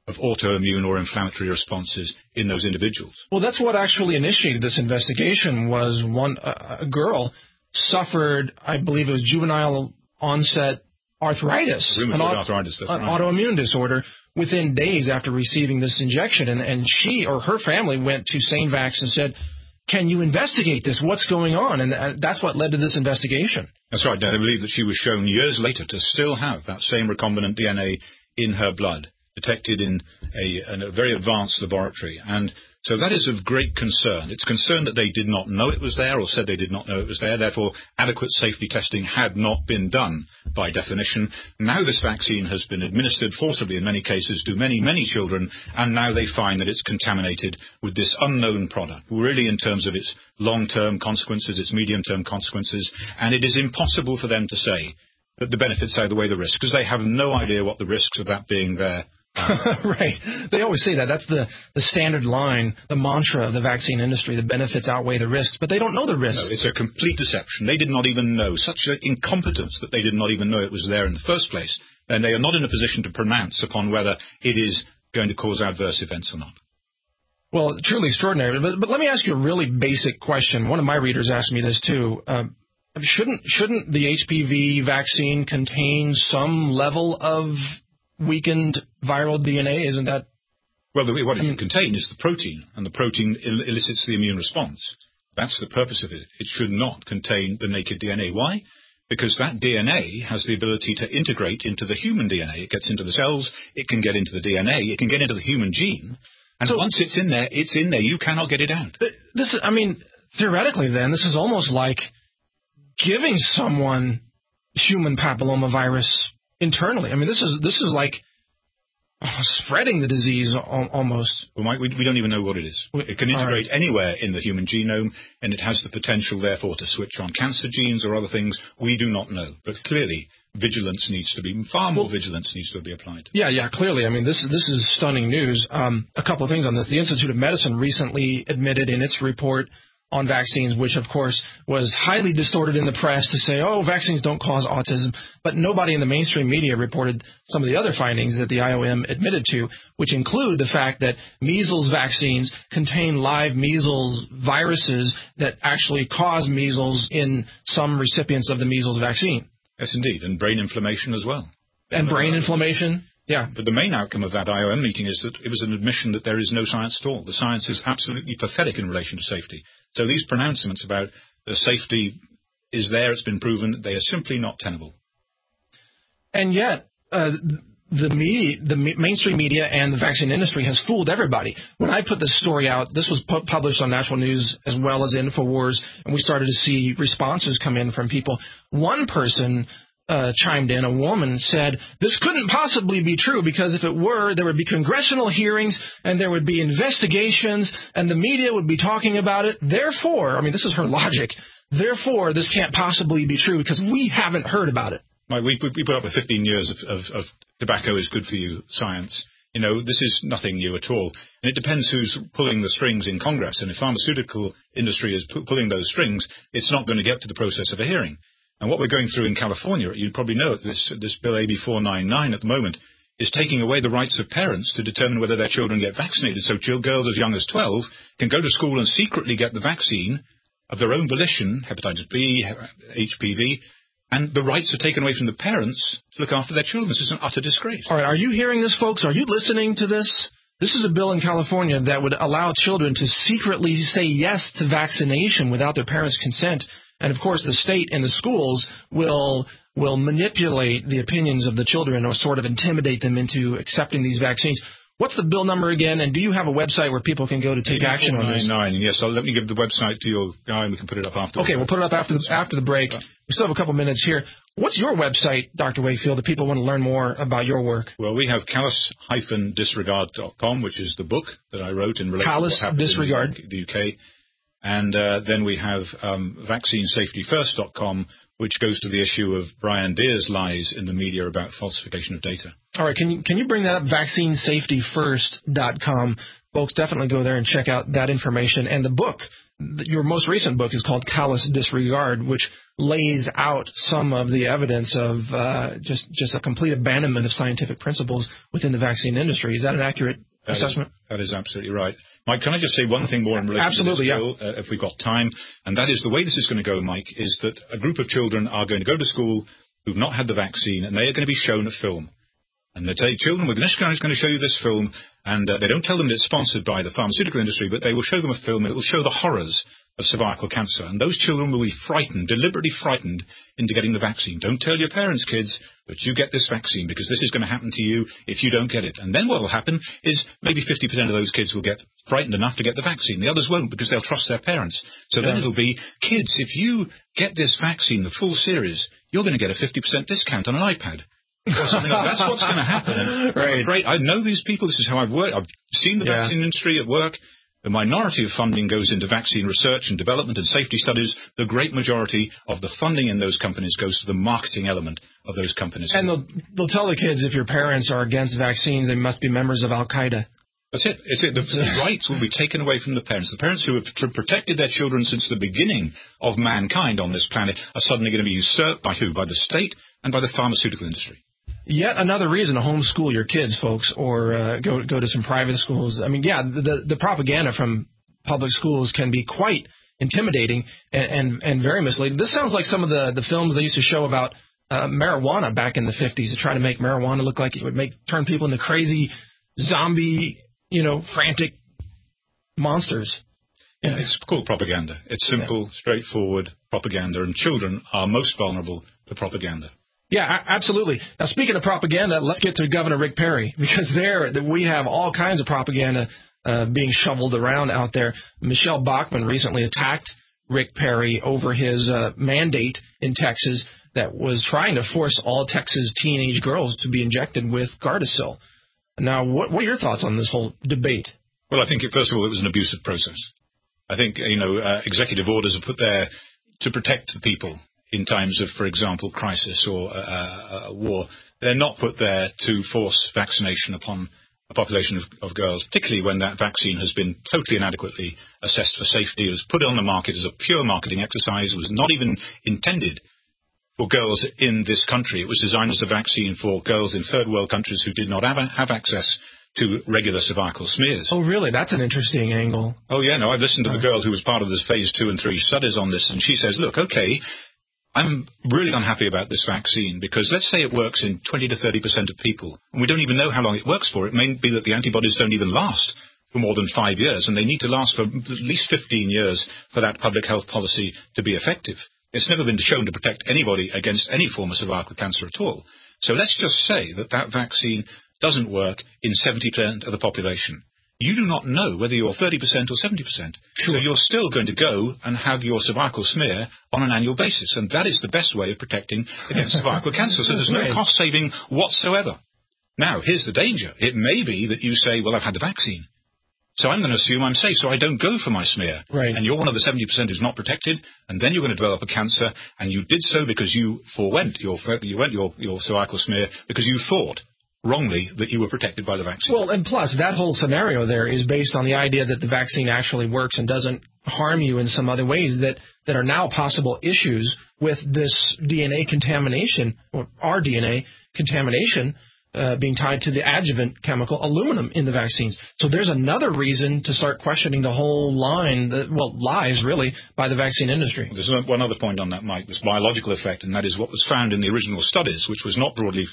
of autoimmune or inflammatory responses in those individuals. Well, that's what actually initiated this investigation. Was a girl suffered, I believe it was juvenile onset arthritis, an autoimmune disorder, within days after receiving this injection. And she or her family went to SaneVax and said, can you investigate this? What's going on? And that's what led to this investigation. That's right. I believe that she was shown years later to still have that same recombinant DNA in her blood, detected in a very advanced laboratory. And so that is of great concern. It's concern that they did not know it was there or said they did not know it was there. Therefore, adequate safety testing had not been done by definition. Now this vaccine has been administered forcibly in many cases to many, many children, and now they find that it's contaminated with this unknown product, really in terms of its long-term consequences, its medium-term consequences, and it is impossible for them to say that the benefits outweigh the risks, because they have no idea what the risks of that being there. Right. They always say that. That's the standard line, the mantra of the vaccine industry. The benefits outweigh the risks, but they don't know the risks. No, it's a complete deception. They did not even know. Such an incompetence that they did not even know it was there in the first place. And they are not in a position to pronounce upon whether it is going to cause adverse events or not. Well, truly extraordinary. But let me ask you a really basic question. One of my readers asked me this too. Shouldn't the HPV vaccine contain some level of weakened viral DNA? Isn't that? Well, what it can contain is the protein, and the protein elicits the immune response. That's the purpose of it. It should not contain the naked DNA. Why? Because that DNA has the ability to integrate into the human DNA. It gets into the cells, it can get into the DNA, it can get into the human gene, and so, once it's in there, it's in there. You cannot get it out. Theoretically then, this is almost like giving someone human papillomavirus internally. This is like spreading the disease almost. Well, Mike, we don't even know what it is. It can integrate anywhere in the human genome, and it has the potential, therefore, to switch on cancer genes or other things. We do not know. But clearly, vigilance needs to be, far more vigilance needs to be applied. Yeah, clearly. This is stunning news. A couple of things on this. The Institute of Medicine recently admitted in its report on vaccines, which of course was highly distorted in the press to say, vaccines don't cause autism, but nobody in the mainstream media reported some of the other findings that the IOM admitted to, which include the fact that measles vaccines contain live measles viruses that actually cause measles in some recipients of the measles vaccine. Yes, indeed, and brain inflammation as well. And brain inflammation? Yeah. But the main outcome of that IOM meeting is that it was an admission that there is no science at all. The science is absolutely pathetic in relation to safety. So these pronouncements about the safety is there, it's been proven, they are simply not tenable. And yet, the mainstream media and the vaccine industry has fooled everybody. When I put this story out, this was published on National News as well as InfoWars, and we started to see responses come in from people. One person chimed in, a woman said, this couldn't possibly be true because if it were, there would be congressional hearings and there would be investigations and the media would be talking about it. Therefore, this is her logic, therefore this can't possibly be true because we haven't heard about it. Mike, we put up with 15 years of tobacco is good for you science. This is nothing new at all. And it depends who's pulling the strings in Congress. And if pharmaceutical industry is pulling those strings, it's not going to get to the process of a hearing. And what we're going through in California, you probably know this bill AB 499 at the moment is taking away the rights of parents to determine whether their children get vaccinated. So girls as young as 12 can go to school and secretly get the vaccine of their own volition, hepatitis B, HPV, and the rights are taken away from the parents to look after their children. This is an utter disgrace. All right, are you hearing this, folks? Are you listening to this? This is a bill in California that would allow children to secretly say yes to vaccination without their parents' consent. And, of course, the state and the schools will manipulate the opinions of the children or sort of intimidate them into accepting these vaccines. What's the bill number again? And do you have a website where people can go to take action on this? 499. Yes, let me give the website to your guy and we can put it up after. Okay, we'll put it up after the break. We still have a couple minutes here. What's your website, Dr. Wakefield, if people want to learn more about your work? Well, we have callous-disregard.com, which is the book that I wrote in relation Callous to what happened Disregard. in the UK. And then we have vaccinesafetyfirst.com, which goes to the issue of Brian Deer's lies in the media about falsification of data. All right, can you bring that up, vaccinesafetyfirst.com? Folks, definitely go there and check out that information. And the book, your most recent book is called Callous Disregard, which lays out some of the evidence of just a complete abandonment of scientific principles within the vaccine industry. Is that an accurate assessment? That is absolutely right. Mike, can I just say one thing more in relation to this bill, if we've got time? And that is the way this is going to go, Mike, is that a group of children are going to go to school who've not had the vaccine, and they are going to be shown a film. And they tell children, we're going to show you this film, and they don't tell them that it's sponsored by the pharmaceutical industry, but they will show them a film, and it will show the horrors of cervical cancer. And those children will be frightened, deliberately frightened, into getting the vaccine. Don't tell your parents, kids, that you get this vaccine, because this is going to happen to you if you don't get it. And then what will happen is maybe 50% of those kids will get frightened enough to get the vaccine. The others won't, because they'll trust their parents. So then it'll be, kids, if you get this vaccine, the full series, you're going to get a 50% discount on an iPad. Or something like that. That's what's going to happen. Right. I'm afraid I know these people. This is how I've worked. I've seen the vaccine industry at work. The minority of funding goes into vaccine research and development and safety studies. The great majority of the funding in those companies goes to the marketing element of those companies. And they'll tell the kids, if your parents are against vaccines, they must be members of Al-Qaeda. That's it. It's it. The rights will be taken away from the parents. The parents who have protected their children since the beginning of mankind on this planet are suddenly going to be usurped by who? By the state and by the pharmaceutical industry. Yet another reason to homeschool your kids, folks, or go to some private schools. I mean, the propaganda from public schools can be quite intimidating and very misleading. This sounds like some of the films they used to show about marijuana back in the 50s to try to make marijuana look like it would turn people into crazy zombie, frantic monsters. Yeah, it's called propaganda. It's simple, straightforward propaganda, and children are most vulnerable to propaganda. Yeah, absolutely. Now, speaking of propaganda, let's get to Governor Rick Perry, because we have all kinds of propaganda being shoveled around out there. Michelle Bachmann recently attacked Rick Perry over his mandate in Texas that was trying to force all Texas teenage girls to be injected with Gardasil. Now, what are your thoughts on this whole debate? Well, I think, first of all, it was an abusive process. I think, executive orders are put there to protect the people in times of, for example, crisis or war. They're not put there to force vaccination upon a population of girls, particularly when that vaccine has been totally inadequately assessed for safety. It was put on the market as a pure marketing exercise. It was not even intended for girls in this country. It was designed as a vaccine for girls in third world countries who did not have access to regular cervical smears. Oh, really? That's an interesting angle. Oh, yeah. No, I've listened to the girl who was part of this phase 2 and 3 studies on this, and she says, look, okay, I'm really unhappy about this vaccine because let's say it works in 20 to 30% of people, and we don't even know how long it works for. It may be that the antibodies don't even last for more than 5 years, and they need to last for at least 15 years for that public health policy to be effective. It's never been shown to protect anybody against any form of cervical cancer at all. So let's just say that vaccine doesn't work in 70% of the population. You do not know whether you're 30% or 70%. Sure. So you're still going to go and have your cervical smear on an annual basis, and that is the best way of protecting against cervical cancer. So there's no cost saving whatsoever. Now, here's the danger. It may be that you say, well, I've had the vaccine, so I'm going to assume I'm safe, so I don't go for my smear. Right. And you're one of the 70% who's not protected, and then you're going to develop a cancer, and you did so because you forwent your cervical smear because you thought wrongly that you were protected by the vaccine. Well, and plus, that whole scenario there is based on the idea that the vaccine actually works and doesn't harm you in some other ways that are now possible issues with this DNA contamination, or our DNA contamination, being tied to the adjuvant chemical aluminum in the vaccines. So there's another reason to start questioning the whole line, lies really, by the vaccine industry. There's one other point on that, Mike, this biological effect, and that is what was found in the original studies, which was not broadly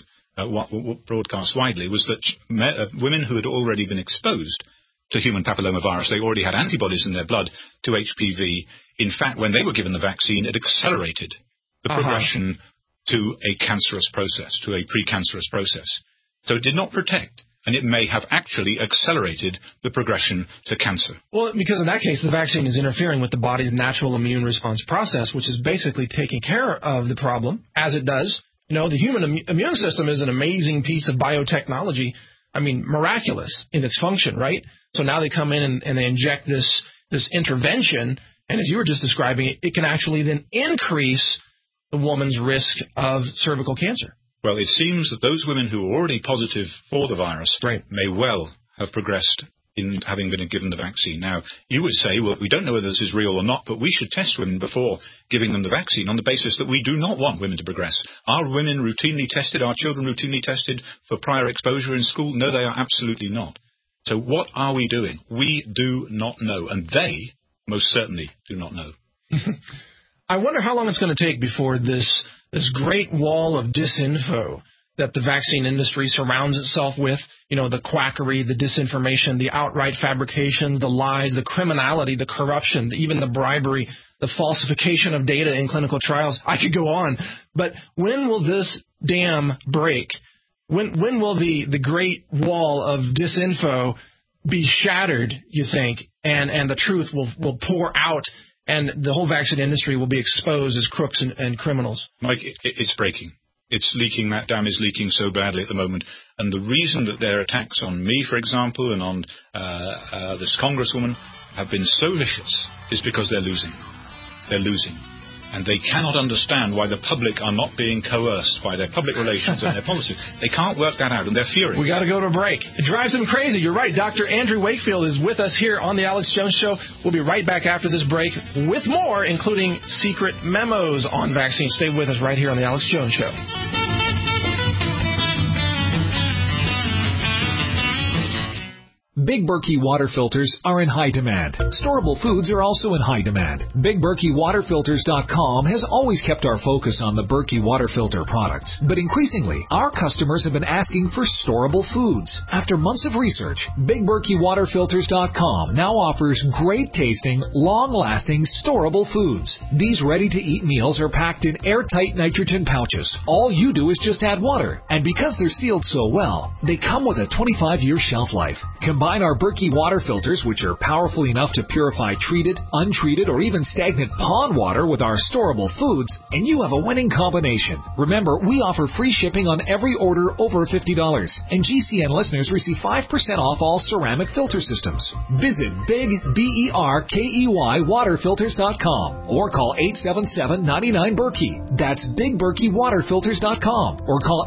broadcast widely, was that women who had already been exposed to human papillomavirus, they already had antibodies in their blood to HPV. In fact, when they were given the vaccine, it accelerated the progression to a cancerous process, to a precancerous process. So it did not protect, and it may have actually accelerated the progression to cancer. Well, because in that case, the vaccine is interfering with the body's natural immune response process, which is basically taking care of the problem, as it does. The human immune system is an amazing piece of biotechnology. I mean, miraculous in its function, right? So now they come in and they inject this intervention, and as you were just describing, it can actually then increase the woman's risk of cervical cancer. Well, it seems that those women who are already positive for the virus may well have progressed in having been given the vaccine. Now, you would say, well, we don't know whether this is real or not, but we should test women before giving them the vaccine on the basis that we do not want women to progress. Are women routinely tested? Are children routinely tested for prior exposure in school? No, they are absolutely not. So what are we doing? We do not know, and they most certainly do not know. I wonder how long it's going to take before this great wall of disinfo that the vaccine industry surrounds itself with, the quackery, the disinformation, the outright fabrication, the lies, the criminality, the corruption, even the bribery, the falsification of data in clinical trials. I could go on. But when will this dam break? When will the great wall of disinfo be shattered, you think, and the truth will pour out, and the whole vaccine industry will be exposed as crooks and criminals? Mike, it's breaking. It's leaking. That dam is leaking so badly at the moment. And the reason that their attacks on me, for example, and on this congresswoman have been so vicious is because they're losing. They're losing. And they cannot understand why the public are not being coerced by their public relations and their policies. They can't work that out, and they're furious. We got to go to a break. It drives them crazy. You're right. Dr. Andrew Wakefield is with us here on The Alex Jones Show. We'll be right back after this break with more, including secret memos on vaccines. Stay with us right here on The Alex Jones Show. Big Berkey water filters are in high demand. Storable foods are also in high demand. BigBerkeyWaterFilters.com has always kept our focus on the Berkey water filter products, but increasingly, our customers have been asking for storable foods. After months of research, BigBerkeyWaterFilters.com now offers great-tasting, long-lasting, storable foods. These ready-to-eat meals are packed in airtight nitrogen pouches. All you do is just add water, and because they're sealed so well, they come with a 25-year shelf life. Combine our Berkey water filters, which are powerful enough to purify treated, untreated, or even stagnant pond water with our storable foods, and you have a winning combination. Remember, we offer free shipping on every order over $50, and GCN listeners receive 5% off all ceramic filter systems. Visit BigBerkeyWaterFilters.com or call 877-99-BERKEY. That's BigBerkeyWaterFilters.com or call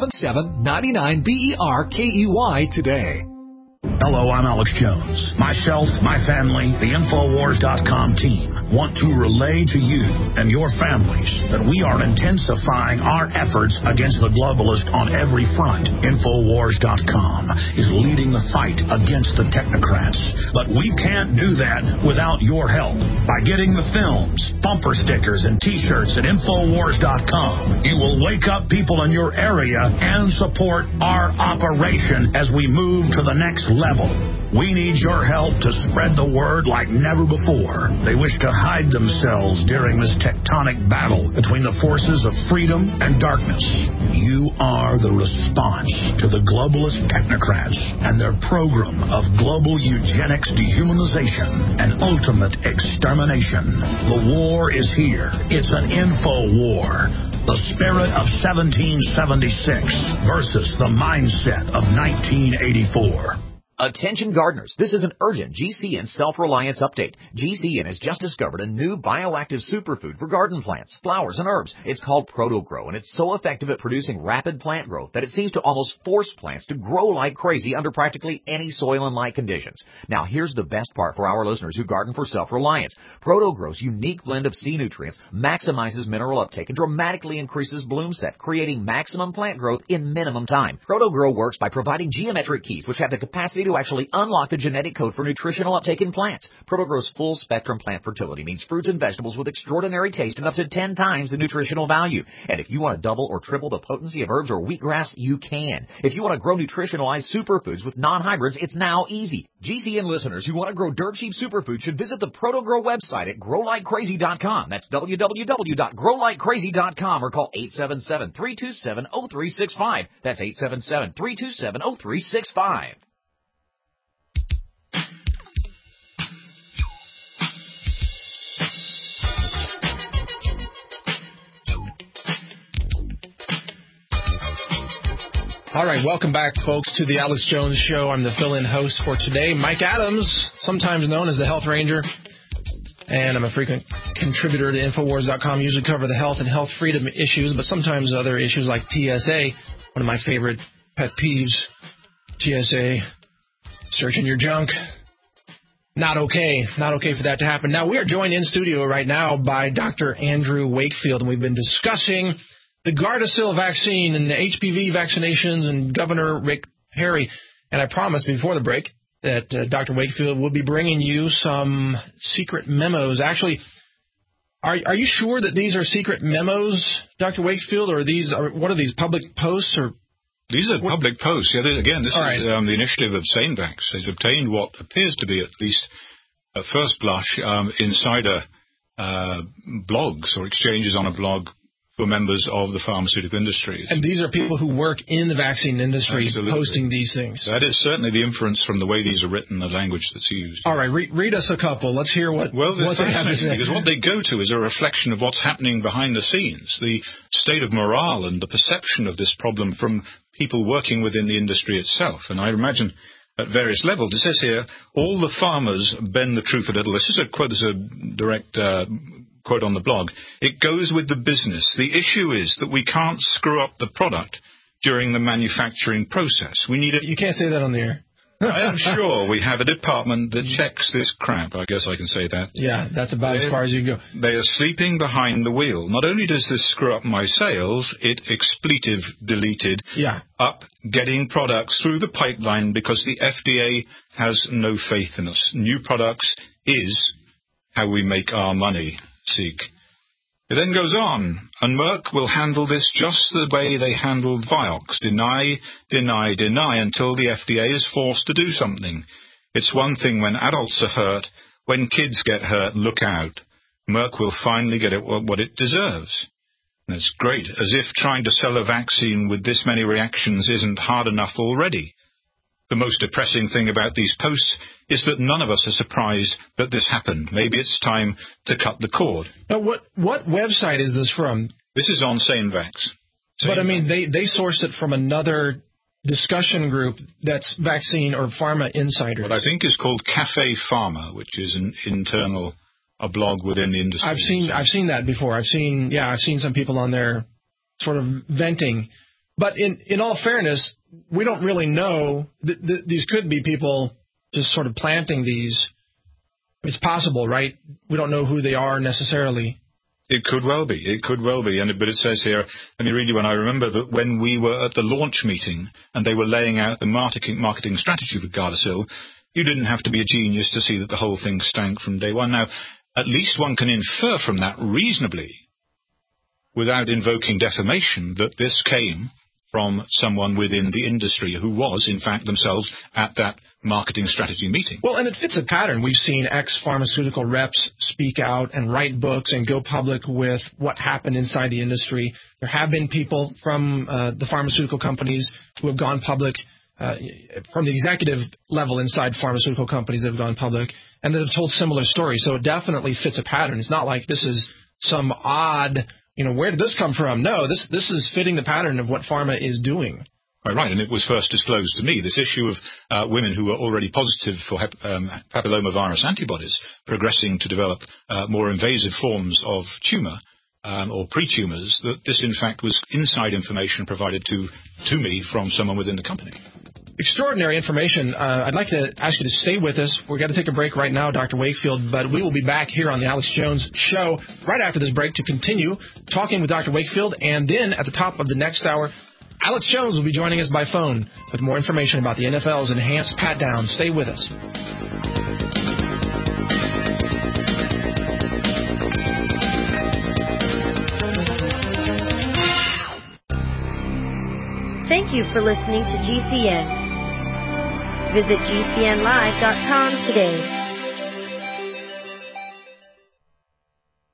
877-99-BERKEY today. Hello, I'm Alex Jones. Myself, my family, the Infowars.com team want to relay to you and your families that we are intensifying our efforts against the globalist on every front. Infowars.com is leading the fight against the technocrats. But we can't do that without your help. By getting the films, bumper stickers, and t-shirts at Infowars.com, you will wake up people in your area and support our operation as we move to the next level. We need your help to spread the word like never before. They wish to hide themselves during this tectonic battle between the forces of freedom and darkness. You are the response to the globalist technocrats and their program of global eugenics, dehumanization, and ultimate extermination. The war is here. It's an info war. The spirit of 1776 versus the mindset of 1984. Attention gardeners, this is an urgent GCN self-reliance update. GCN has just discovered a new bioactive superfood for garden plants, flowers, and herbs. It's called ProtoGrow, and it's so effective at producing rapid plant growth that it seems to almost force plants to grow like crazy under practically any soil and light conditions. Now, here's the best part for our listeners who garden for self-reliance. ProtoGrow's unique blend of sea nutrients maximizes mineral uptake and dramatically increases bloom set, creating maximum plant growth in minimum time. ProtoGrow works by providing geometric keys which have the capacity to actually unlock the genetic code for nutritional uptake in plants. ProtoGrow's full-spectrum plant fertility means fruits and vegetables with extraordinary taste and up to 10 times the nutritional value. And if you want to double or triple the potency of herbs or wheatgrass, you can. If you want to grow nutritionalized superfoods with non-hybrids, it's now easy. GCN listeners who want to grow dirt cheap superfoods should visit the ProtoGrow website at growlikecrazy.com. That's www.growlikecrazy.com or call 877-327-0365. That's 877-327-0365. All right, welcome back, folks, to the Alex Jones Show. I'm the fill-in host for today, Mike Adams, sometimes known as the Health Ranger, and I'm a frequent contributor to Infowars.com. Usually cover the health and health freedom issues, but sometimes other issues like TSA, one of my favorite pet peeves, TSA, Searching your junk. Not okay. Not okay for that to happen. Now, we are joined in studio right now by Dr. Andrew Wakefield, and we've been discussing the Gardasil vaccine and the HPV vaccinations and Governor Rick Perry. And I promised before the break that Dr. Wakefield will be bringing you some secret memos. Actually, are you sure that these are secret memos, Dr. Wakefield, or what are these, public posts? Or these are public posts. Yeah, again, this is the initiative of SaneVax. Has obtained what appears to be, at least at first blush, insider blogs or exchanges on a blog for members of the pharmaceutical industries. And these are people who work in the vaccine industry posting these things. That is certainly the inference from the way these are written, the language that's used. All right, read us a couple. Let's hear what they have to say. Because what they go to is a reflection of what's happening behind the scenes, the state of morale and the perception of this problem from people working within the industry itself. And I imagine at various levels, it says here, all the farmers bend the truth a little. This is a quote, this is a direct quote on the blog. It goes with the business. The issue is that we can't screw up the product during the manufacturing process. We need it. You can't say that on the air. I am sure we have a department that checks this crap. I guess I can say that. Yeah, that's about as far as you go. They are sleeping behind the wheel. Not only does this screw up my sales, it expletive deleted up getting products through the pipeline because the FDA has no faith in us. New products is how we make our money. Seek. It then goes on, and Merck will handle this just the way they handled Vioxx. Deny, deny, deny until the FDA is forced to do something. It's one thing when adults are hurt. When kids get hurt, look out. Merck will finally get it what it deserves. And it's great, as if trying to sell a vaccine with this many reactions isn't hard enough already. The most depressing thing about these posts is that none of us are surprised that this happened. Maybe it's time to cut the cord. Now, what website is this from? This is on SaneVax. But, I mean, they sourced it from another discussion group that's vaccine or pharma insiders. What I think is called Cafe Pharma, which is an internal blog within the industry. I've seen that before. I've seen some people on there sort of venting. But in all fairness, we don't really know. These could be people just sort of planting these. It's possible, right? We don't know who they are necessarily. It could well be. It could well be. But it says here, let me read you one. I remember that when we were at the launch meeting and they were laying out the marketing strategy for Gardasil, you didn't have to be a genius to see that the whole thing stank from day one. Now, at least one can infer from that reasonably, without invoking defamation, that this came from someone within the industry who was, in fact, themselves at that marketing strategy meeting. Well, and it fits a pattern. We've seen ex-pharmaceutical reps speak out and write books and go public with what happened inside the industry. There have been people from the pharmaceutical companies who have gone public, from the executive level inside pharmaceutical companies that have gone public, and that have told similar stories. So it definitely fits a pattern. It's not like this is some odd, where did this come from? No, this is fitting the pattern of what pharma is doing. Right, and it was first disclosed to me, this issue of women who were already positive for papillomavirus antibodies progressing to develop more invasive forms of tumour or pre-tumours, that this in fact was inside information provided to me from someone within the company. Extraordinary information. I'd like to ask you to stay with us. We're going to take a break right now, Dr. Wakefield, but we will be back here on the Alex Jones Show right after this break to continue talking with Dr. Wakefield. And then at the top of the next hour, Alex Jones will be joining us by phone with more information about the NFL's enhanced pat-down. Stay with us. Thank you for listening to GCN. Visit GCNlive.com today.